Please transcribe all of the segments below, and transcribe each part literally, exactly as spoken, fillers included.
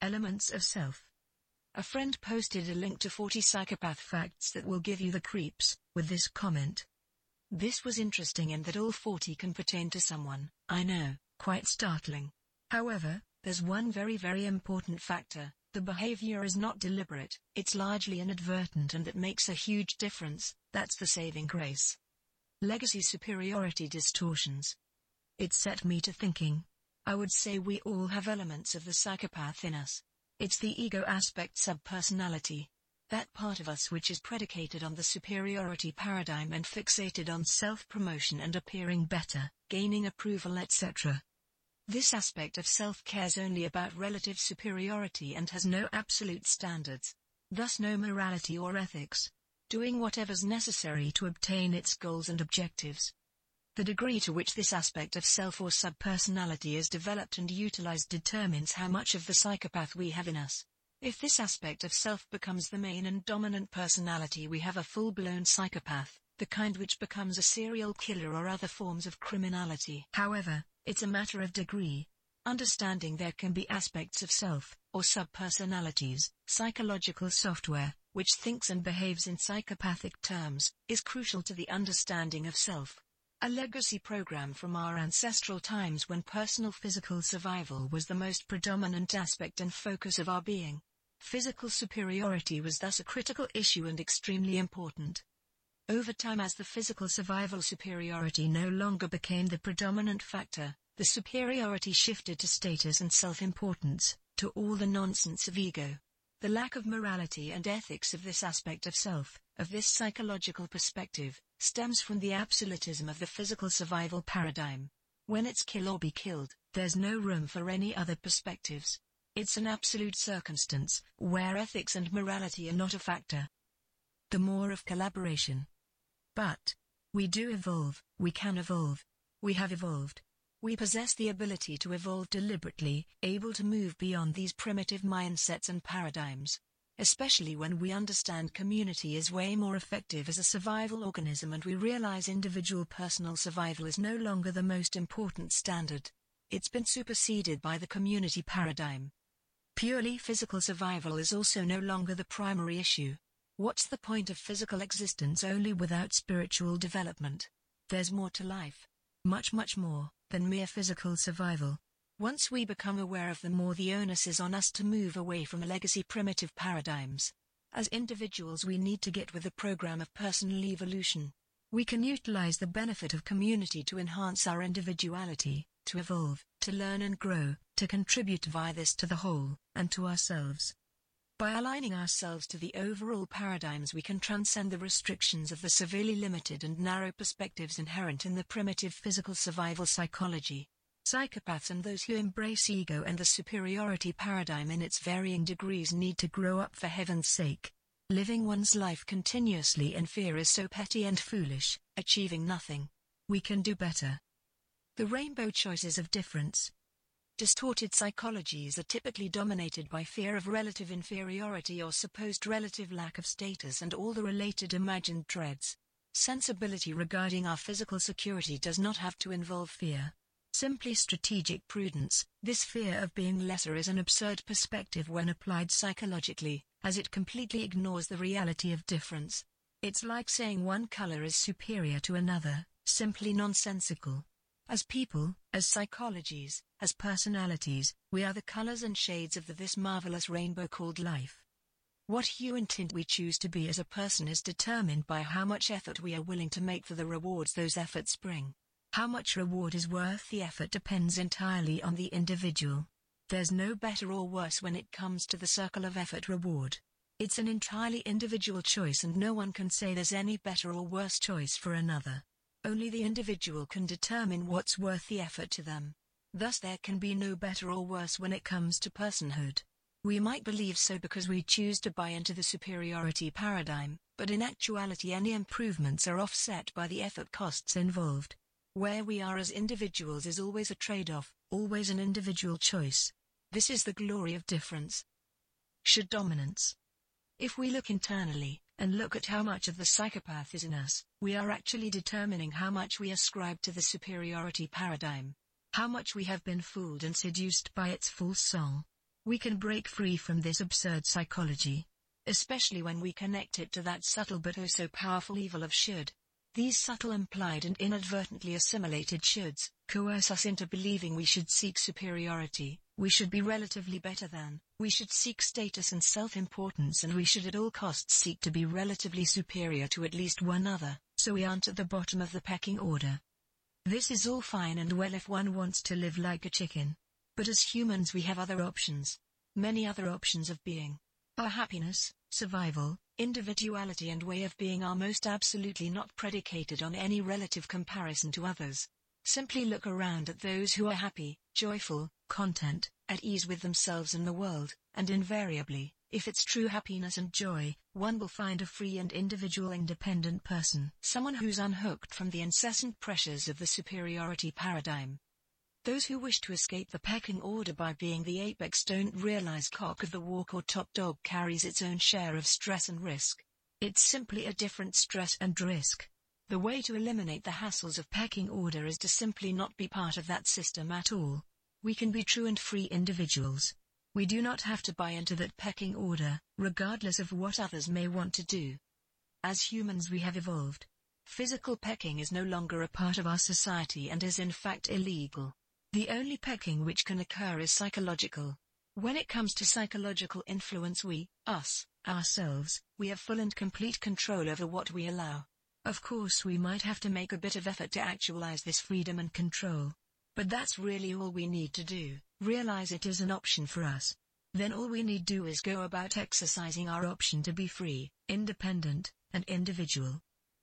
Elements of self. A friend posted a link to forty psychopath facts that will give you the creeps, with this comment. This was interesting in that all forty can pertain to someone, I know, quite startling. However, there's one very very important factor: the behavior is not deliberate, it's largely inadvertent, and that makes a huge difference. That's the saving grace. Legacy superiority distortions. It set me to thinking. I would say we all have elements of the psychopath in us. It's the ego aspect, subpersonality. That part of us which is predicated on the superiority paradigm and fixated on self-promotion and appearing better, gaining approval, et cetera. This aspect of self cares only about relative superiority and has no absolute standards, thus no morality or ethics, doing whatever's necessary to obtain its goals and objectives. The degree to which this aspect of self or subpersonality is developed and utilized determines how much of the psychopath we have in us. If this aspect of self becomes the main and dominant personality, we have a full-blown psychopath, the kind which becomes a serial killer or other forms of criminality. However, it's a matter of degree. Understanding there can be aspects of self, or subpersonalities, psychological software, which thinks and behaves in psychopathic terms, is crucial to the understanding of self. A legacy program from our ancestral times when personal physical survival was the most predominant aspect and focus of our being. Physical superiority was thus a critical issue and extremely important. Over time, as the physical survival superiority no longer became the predominant factor, the superiority shifted to status and self-importance, to all the nonsense of ego. The lack of morality and ethics of this aspect of self, of this psychological perspective, stems from the absolutism of the physical survival paradigm. When it's kill or be killed, there's no room for any other perspectives. It's an absolute circumstance, where ethics and morality are not a factor. The more of collaboration. But we do evolve, we can evolve. We have evolved. We possess the ability to evolve deliberately, able to move beyond these primitive mindsets and paradigms. Especially when we understand community is way more effective as a survival organism and we realize individual personal survival is no longer the most important standard. It's been superseded by the community paradigm. Purely physical survival is also no longer the primary issue. What's the point of physical existence only without spiritual development? There's more to life. Much much more than mere physical survival. Once we become aware of them more, the onus is on us to move away from legacy primitive paradigms. As individuals, we need to get with the program of personal evolution. We can utilize the benefit of community to enhance our individuality, to evolve, to learn and grow, to contribute via this to the whole, and to ourselves. By aligning ourselves to the overall paradigms, we can transcend the restrictions of the severely limited and narrow perspectives inherent in the primitive physical survival psychology. Psychopaths and those who embrace ego and the superiority paradigm in its varying degrees need to grow up, for heaven's sake. Living one's life continuously in fear is so petty and foolish, achieving nothing. We can do better. The rainbow choices of difference. Distorted psychologies are typically dominated by fear of relative inferiority or supposed relative lack of status and all the related imagined dreads. Sensibility regarding our physical security does not have to involve fear. Simply strategic prudence. This fear of being lesser is an absurd perspective when applied psychologically, as it completely ignores the reality of difference. It's like saying one color is superior to another, simply nonsensical. As people, as psychologies, as personalities, we are the colors and shades of the this marvelous rainbow called life. What hue and tint we choose to be as a person is determined by how much effort we are willing to make for the rewards those efforts bring. How much reward is worth the effort depends entirely on the individual. There's no better or worse when it comes to the circle of effort reward. It's an entirely individual choice and no one can say there's any better or worse choice for another. Only the individual can determine what's worth the effort to them. Thus there can be no better or worse when it comes to personhood. We might believe so because we choose to buy into the superiority paradigm, but in actuality any improvements are offset by the effort costs involved. Where we are as individuals is always a trade-off, always an individual choice. This is the glory of difference. Should dominance. If we look internally, and look at how much of the psychopath is in us, we are actually determining how much we ascribe to the superiority paradigm. How much we have been fooled and seduced by its false song. We can break free from this absurd psychology, especially when we connect it to that subtle but oh so powerful evil of should. These subtle implied and inadvertently assimilated shoulds coerce us into believing we should seek superiority, we should be relatively better than, we should seek status and self-importance, and we should at all costs seek to be relatively superior to at least one other, so we aren't at the bottom of the pecking order. This is all fine and well if one wants to live like a chicken. But as humans we have other options. Many other options of being. Our happiness, survival, individuality and way of being are most absolutely not predicated on any relative comparison to others. Simply look around at those who are happy, joyful, content, at ease with themselves and the world, and invariably, if it's true happiness and joy, one will find a free and individual independent person. Someone who's unhooked from the incessant pressures of the superiority paradigm. Those who wish to escape the pecking order by being the apex don't realize cock of the walk or top dog carries its own share of stress and risk. It's simply a different stress and risk. The way to eliminate the hassles of pecking order is to simply not be part of that system at all. We can be true and free individuals. We do not have to buy into that pecking order, regardless of what others may want to do. As humans we have evolved. Physical pecking is no longer a part of our society and is in fact illegal. The only pecking which can occur is psychological. When it comes to psychological influence we, us, ourselves, we have full and complete control over what we allow. Of course we might have to make a bit of effort to actualize this freedom and control. But that's really all we need to do, realize it is an option for us. Then all we need do is go about exercising our option to be free, independent, and individual.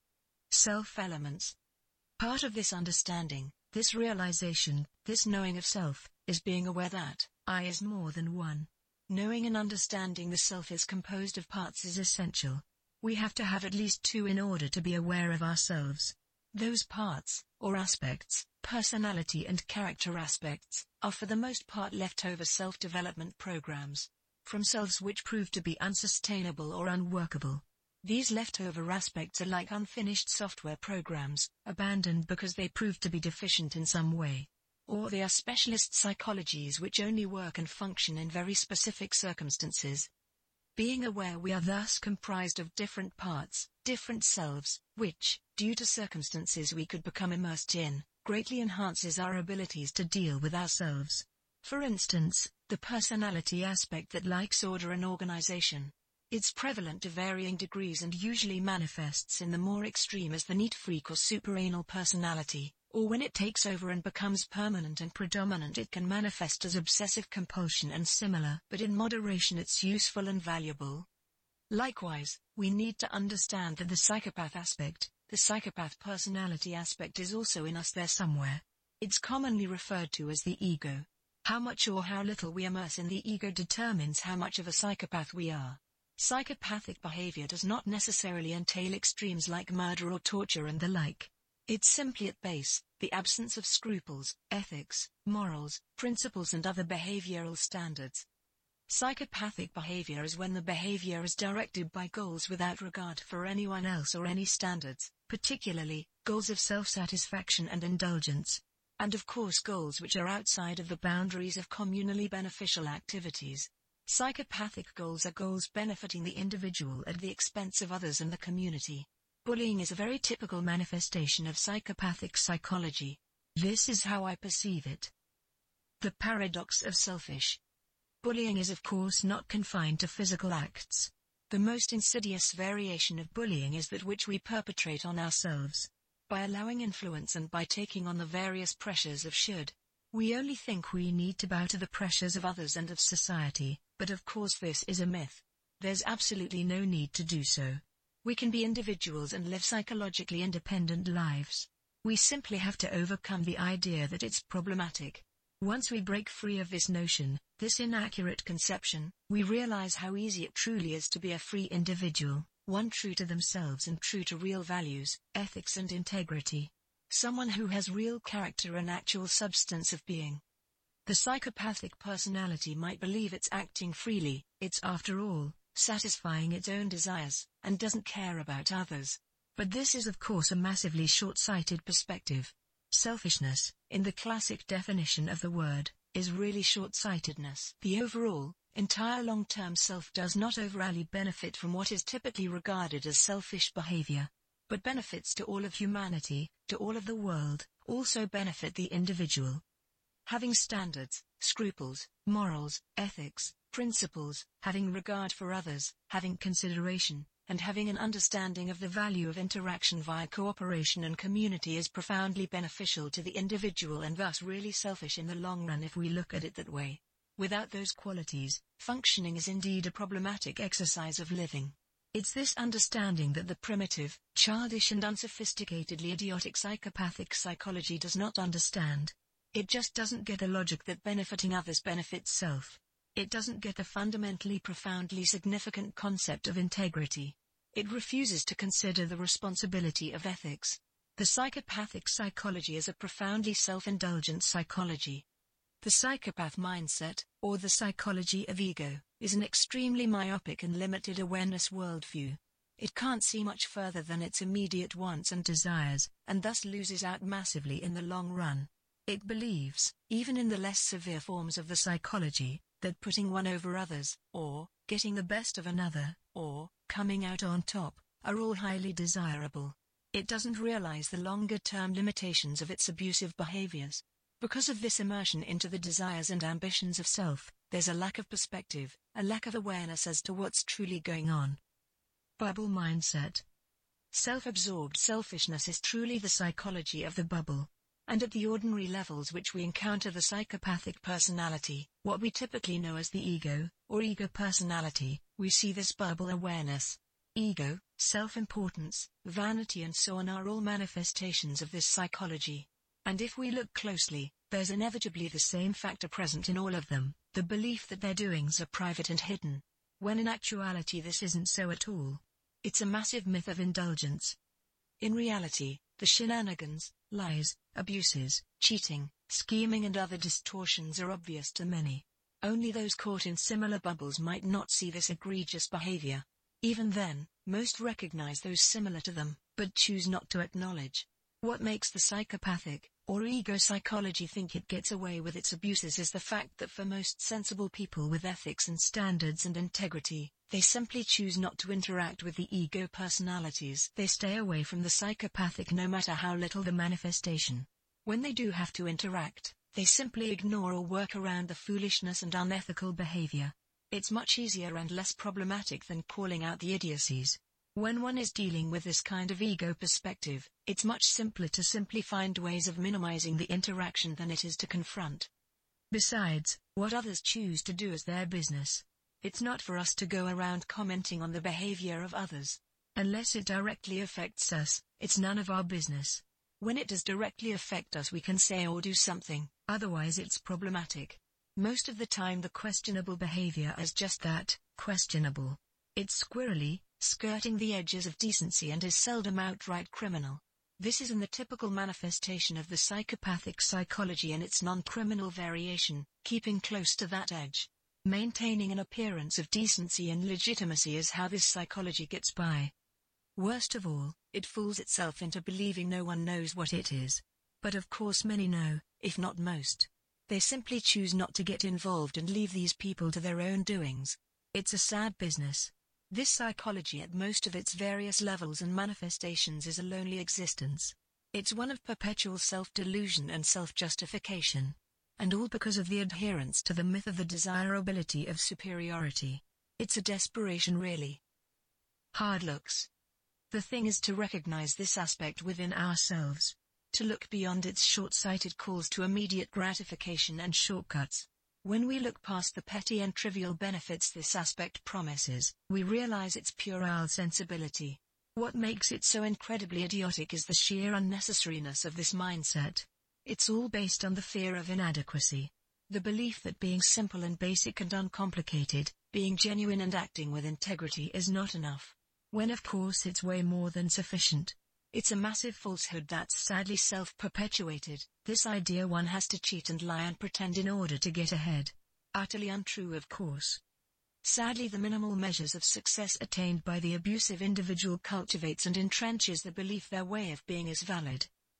Self-elements. Part of this understanding, this realization, this knowing of self, is being aware that I is more than one. Knowing and understanding the self is composed of parts is essential. We have to have at least two in order to be aware of ourselves. Those parts, or aspects, personality and character aspects, are for the most part leftover self-development programs. From selves which prove to be unsustainable or unworkable. These leftover aspects are like unfinished software programs, abandoned because they prove to be deficient in some way. Or they are specialist psychologies which only work and function in very specific circumstances. Being aware we are thus comprised of different parts, different selves, which, due to circumstances we could become immersed in, greatly enhances our abilities to deal with ourselves. For instance, the personality aspect that likes order and organization. It's prevalent to varying degrees and usually manifests in the more extreme as the neat freak or superanal personality, or when it takes over and becomes permanent and predominant it can manifest as obsessive compulsion and similar, but in moderation it's useful and valuable. Likewise, we need to understand that the psychopath aspect, the psychopath personality aspect is also in us there somewhere. It's commonly referred to as the ego. How much or how little we immerse in the ego determines how much of a psychopath we are. Psychopathic behavior does not necessarily entail extremes like murder or torture and the like. It's simply at base, the absence of scruples, ethics, morals, principles and other behavioral standards. Psychopathic behavior is when the behavior is directed by goals without regard for anyone else or any standards, particularly, goals of self-satisfaction and indulgence. And of course goals which are outside of the boundaries of communally beneficial activities. Psychopathic goals are goals benefiting the individual at the expense of others and the community. Bullying is a very typical manifestation of psychopathic psychology. This is how I perceive it. The paradox of selfish. Bullying is of course not confined to physical acts. The most insidious variation of bullying is that which we perpetrate on ourselves. By allowing influence and by taking on the various pressures of should. We only think we need to bow to the pressures of others and of society, but of course this is a myth. There's absolutely no need to do so. We can be individuals and live psychologically independent lives. We simply have to overcome the idea that it's problematic. Once we break free of this notion, this inaccurate conception, we realize how easy it truly is to be a free individual, one true to themselves and true to real values, ethics and integrity. Someone who has real character and actual substance of being. The psychopathic personality might believe it's acting freely, it's after all, satisfying its own desires, and doesn't care about others. But this is of course a massively short-sighted perspective. Selfishness, in the classic definition of the word, is really short-sightedness. The overall, entire long-term self does not overall benefit from what is typically regarded as selfish behavior, but benefits to all of humanity, to all of the world, also benefit the individual. Having standards, scruples, morals, ethics, principles, having regard for others, having consideration, and having an understanding of the value of interaction via cooperation and community is profoundly beneficial to the individual and thus really selfish in the long run if we look at it that way. Without those qualities, functioning is indeed a problematic exercise of living. It's this understanding that the primitive, childish and unsophisticatedly idiotic psychopathic psychology does not understand. It just doesn't get the logic that benefiting others benefits self. It doesn't get the fundamentally profoundly significant concept of integrity. It refuses to consider the responsibility of ethics. The psychopathic psychology is a profoundly self-indulgent psychology. The psychopath mindset, or the psychology of ego, is an extremely myopic and limited awareness worldview. It can't see much further than its immediate wants and desires, and thus loses out massively in the long run. It believes, even in the less severe forms of the psychology, that putting one over others, or getting the best of another, or coming out on top, are all highly desirable. It doesn't realize the longer-term limitations of its abusive behaviors. Because of this immersion into the desires and ambitions of self, there's a lack of perspective, a lack of awareness as to what's truly going on. Bubble mindset. Self-absorbed selfishness is truly the psychology of the bubble. And at the ordinary levels which we encounter the psychopathic personality, what we typically know as the ego, or ego personality, we see this bubble awareness. Ego, self-importance, vanity and so on are all manifestations of this psychology. And if we look closely, there's inevitably the same factor present in all of them, the belief that their doings are private and hidden. When in actuality this isn't so at all. It's a massive myth of indulgence. In reality, the shenanigans, lies, abuses, cheating, scheming and other distortions are obvious to many. Only those caught in similar bubbles might not see this egregious behavior. Even then, most recognize those similar to them, but choose not to acknowledge. What makes the psychopathic, or ego psychology think it gets away with its abuses is the fact that for most sensible people with ethics and standards and integrity, they simply choose not to interact with the ego personalities. They stay away from the psychopathic no matter how little the manifestation. When they do have to interact, they simply ignore or work around the foolishness and unethical behavior. It's much easier and less problematic than calling out the idiocies. When one is dealing with this kind of ego perspective, it's much simpler to simply find ways of minimizing the interaction than it is to confront. Besides, what others choose to do is their business. It's not for us to go around commenting on the behavior of others. Unless it directly affects us, it's none of our business. When it does directly affect us we can say or do something, otherwise it's problematic. Most of the time the questionable behavior is just that, questionable. It's squirrely, skirting the edges of decency and is seldom outright criminal. This is in the typical manifestation of the psychopathic psychology and its non-criminal variation, keeping close to that edge. Maintaining an appearance of decency and legitimacy is how this psychology gets by. Worst of all, it fools itself into believing no one knows what it is. But of course many know, if not most. They simply choose not to get involved and leave these people to their own doings. It's a sad business. This psychology at most of its various levels and manifestations is a lonely existence. It's one of perpetual self-delusion and self-justification. And all because of the adherence to the myth of the desirability of superiority. It's a desperation really. Hard looks. The thing is to recognize this aspect within ourselves. To look beyond its short-sighted calls to immediate gratification and shortcuts. When we look past the petty and trivial benefits this aspect promises, we realize its puerile sensibility. What makes it so incredibly idiotic is the sheer unnecessariness of this mindset. It's all based on the fear of inadequacy. The belief that being simple and basic and uncomplicated, being genuine and acting with integrity is not enough. When of course it's way more than sufficient. It's a massive falsehood that's sadly self-perpetuated. This idea one has to cheat and lie and pretend in order to get ahead. Utterly untrue of course. Sadly the minimal measures of success attained by the abusive individual cultivates and entrenches the belief their way of being is valid.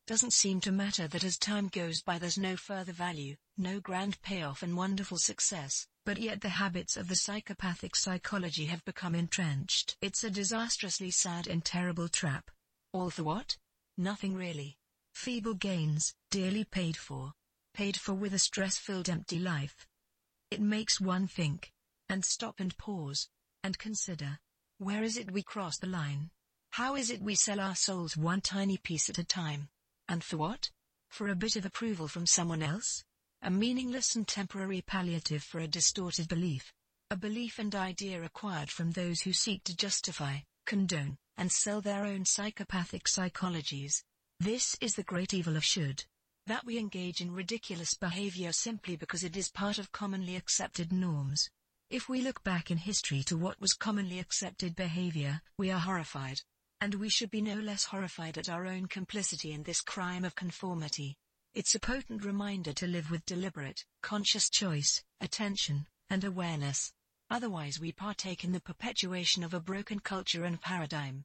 Doesn't seem to matter that as time goes by there's no further value, no grand payoff and wonderful success, but yet the habits of the psychopathic psychology have become entrenched. It's a disastrously sad and terrible trap. All for what? Nothing really. Feeble gains, dearly paid for. Paid for with a stress-filled empty life. It makes one think. And stop and pause. And consider. Where is it we cross the line? How is it we sell our souls one tiny piece at a time? And for what? For a bit of approval from someone else? A meaningless and temporary palliative for a distorted belief. A belief and idea acquired from those who seek to justify, condone, and sell their own psychopathic psychologies. This is the great evil of should. That we engage in ridiculous behavior simply because it is part of commonly accepted norms. If we look back in history to what was commonly accepted behavior, we are horrified. And we should be no less horrified at our own complicity in this crime of conformity. It's a potent reminder to live with deliberate, conscious choice, attention, and awareness. Otherwise we partake in the perpetuation of a broken culture and paradigm.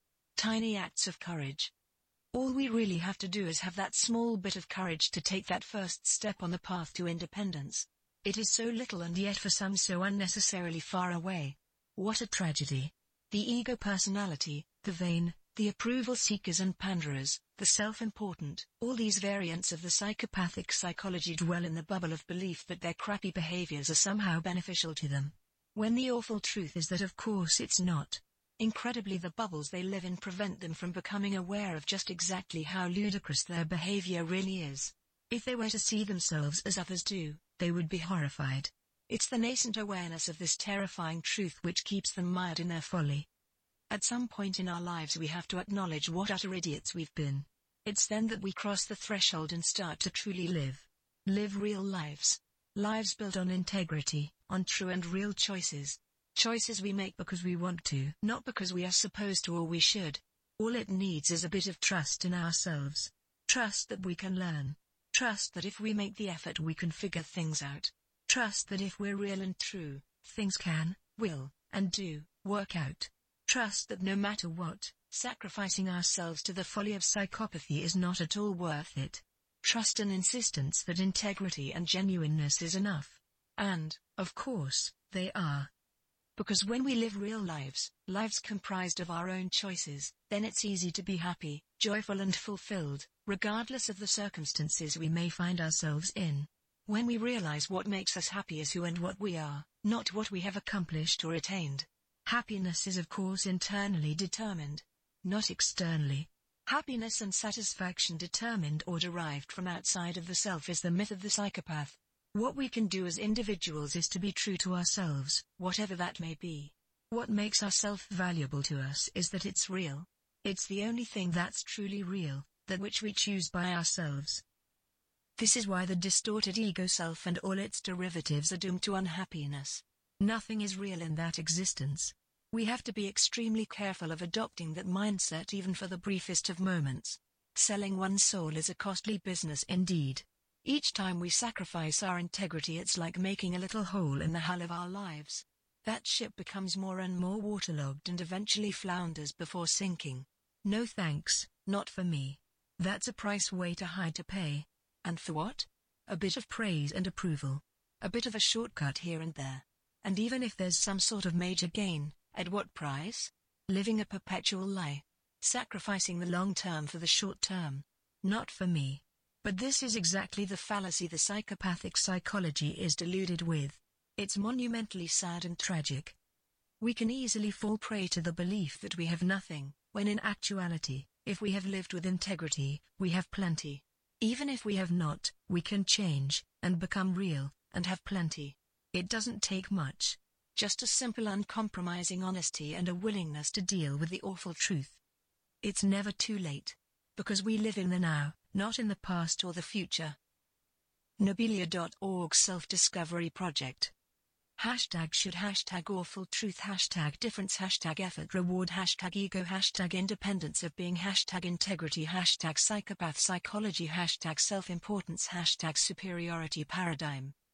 Tiny acts of courage. All we really have to do is have that small bit of courage to take that first step on the path to independence. It is so little and yet for some so unnecessarily far away. What a tragedy. The ego personality, the vain, the approval seekers and panderers, the self-important, all these variants of the psychopathic psychology dwell in the bubble of belief that their crappy behaviors are somehow beneficial to them. When the awful truth is that of course it's not. Incredibly, the bubbles they live in prevent them from becoming aware of just exactly how ludicrous their behavior really is. If they were to see themselves as others do, they would be horrified. It's the nascent awareness of this terrifying truth which keeps them mired in their folly. At some point in our lives we have to acknowledge what utter idiots we've been. It's then that we cross the threshold and start to truly live. Live real lives. Lives built on integrity, on true and real choices. Choices we make because we want to, not because we are supposed to or we should. All it needs is a bit of trust in ourselves. Trust that we can learn. Trust that if we make the effort we can figure things out. Trust that if we're real and true, things can, will, and do, work out. Trust that no matter what, sacrificing ourselves to the folly of psychopathy is not at all worth it. Trust and insistence that integrity and genuineness is enough. And, of course, they are. Because when we live real lives, lives comprised of our own choices, then it's easy to be happy, joyful and fulfilled, regardless of the circumstances we may find ourselves in. When we realize what makes us happy is who and what we are, not what we have accomplished or attained. Happiness is of course internally determined, not externally. Happiness and satisfaction determined or derived from outside of the self is the myth of the psychopath. What we can do as individuals is to be true to ourselves, whatever that may be. What makes ourself valuable to us is that it's real. It's the only thing that's truly real, that which we choose by ourselves. This is why the distorted ego self and all its derivatives are doomed to unhappiness. Nothing is real in that existence. We have to be extremely careful of adopting that mindset even for the briefest of moments. Selling one's soul is a costly business indeed. Each time we sacrifice our integrity it's like making a little hole in the hull of our lives. That ship becomes more and more waterlogged and eventually flounders before sinking. No thanks, not for me. That's a price way too high to pay. And for what? A bit of praise and approval. A bit of a shortcut here and there. And even if there's some sort of major gain, at what price? Living a perpetual lie. Sacrificing the long term for the short term. Not for me. But this is exactly the fallacy the psychopathic psychology is deluded with. It's monumentally sad and tragic. We can easily fall prey to the belief that we have nothing, when in actuality, if we have lived with integrity, we have plenty. Even if we have not, we can change, and become real, and have plenty. It doesn't take much. Just a simple uncompromising honesty and a willingness to deal with the awful truth. It's never too late. Because we live in the now, not in the past or the future. Nobilia dot org Self-Discovery Project. Hashtag should, hashtag awful truth, hashtag difference, hashtag effort reward, hashtag ego, hashtag independence of being, hashtag integrity, hashtag psychopath psychology, hashtag self-importance, hashtag superiority paradigm.